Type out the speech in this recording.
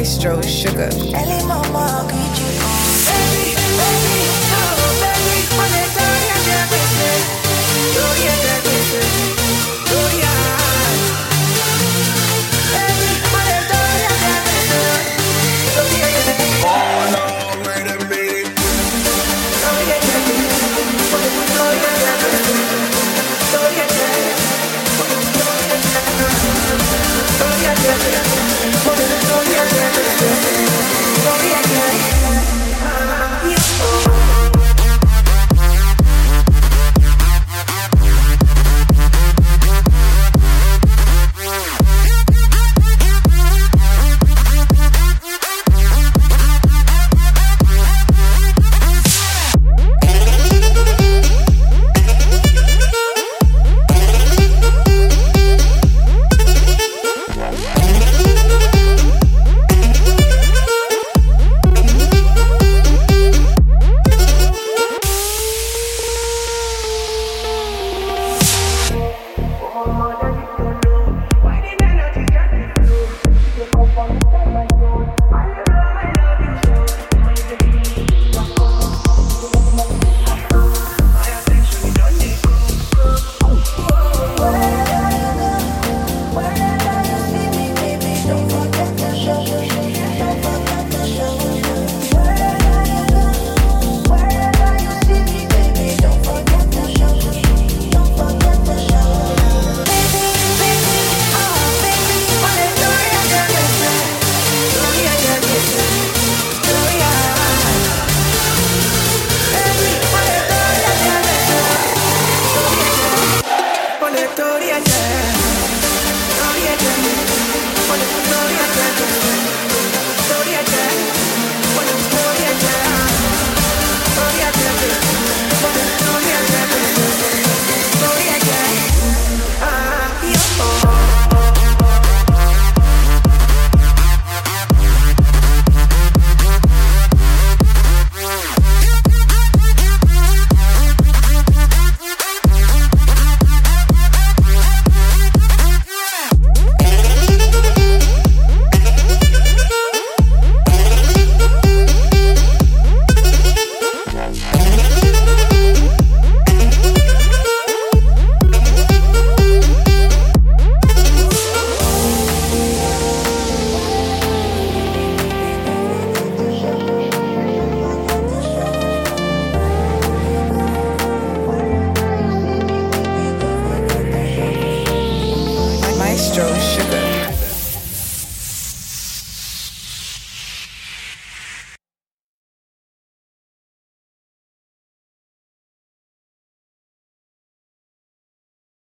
Maestro Sugar. Ellie Mama, could you baby, baby, oh baby, when it's all your business, oh yeah, that business, oh yeah. Baby, when it's all your business, oh yeah, yeah. Oh no, wait a minute. Oh yeah, yeah, yeah. Oh yeah, yeah, yeah. Oh yeah, yeah. Oh yeah, yeah, yeah. Oh yeah, yeah, yeah. Oh yeah, yeah. Maestro Sugar.